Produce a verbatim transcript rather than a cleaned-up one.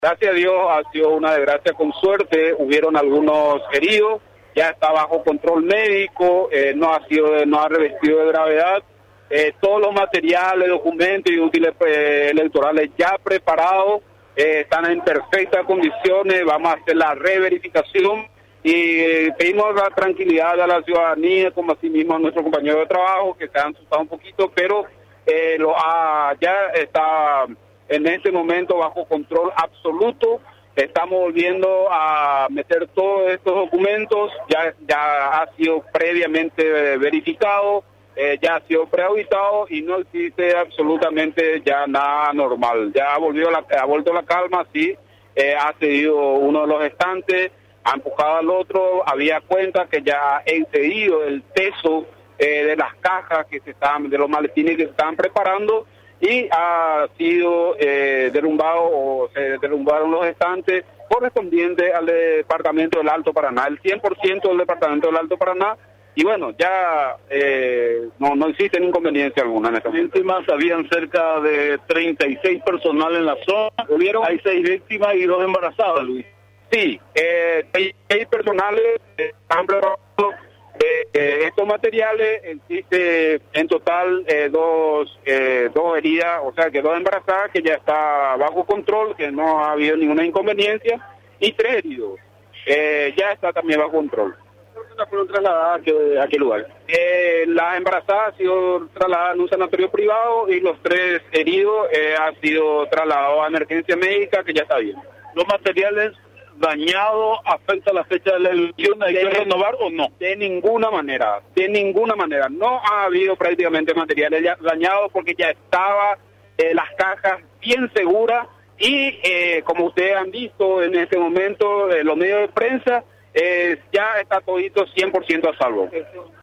Gracias a Dios ha sido una desgracia con suerte, hubieron algunos heridos, ya está bajo control médico, eh, no ha sido, no ha revestido de gravedad, eh, todos los materiales, documentos y útiles eh, electorales ya preparados, eh, están en perfectas condiciones, vamos a hacer la reverificación y eh, pedimos la tranquilidad a la ciudadanía, como así mismo a nuestros compañeros de trabajo que se han asustado un poquito, pero eh, lo ha, ya está en este momento bajo control absoluto. Estamos volviendo a meter todos estos documentos, ya ya ha sido previamente verificado, eh, ya ha sido preauditado y no existe absolutamente ya nada normal. Ya ha, volvido la, ha vuelto la calma, sí, eh, ha cedido uno de los estantes, ha empujado al otro, había cuenta que ya ha excedido el peso eh, de las cajas que se estaban, de los maletines que se estaban preparando, y ha sido eh, derrumbado o se derrumbaron los estantes correspondientes al departamento del Alto Paraná, el cien por ciento del departamento del Alto Paraná, y bueno, ya eh, no, no existe inconveniencia alguna en esta momento. Víctimas, habían cerca de treinta y seis personal en la zona, ¿Hubieron? Hay seis víctimas y dos embarazadas, Luis. Sí, eh, seis personales están preparados. Eh, eh, estos materiales, existe en total eh, dos eh, dos heridas, o sea que dos embarazadas que ya está bajo control, que no ha habido ninguna inconveniencia, y tres heridos, eh, ya está también bajo control. ¿Cuántas fueron trasladadas a qué, a qué lugar? Eh, las embarazadas han sido trasladadas en un sanatorio privado y los tres heridos eh, han sido trasladados a emergencia médica, que ya está bien. ¿Los materiales dañado afecta la fecha de la elección? ¿Hay que renovar o no? De ninguna manera, de ninguna manera. No ha habido prácticamente materiales ya dañados porque ya estaba eh, las cajas bien seguras y eh, como ustedes han visto en este momento, eh, los medios de prensa, eh, ya está todito cien por ciento a salvo.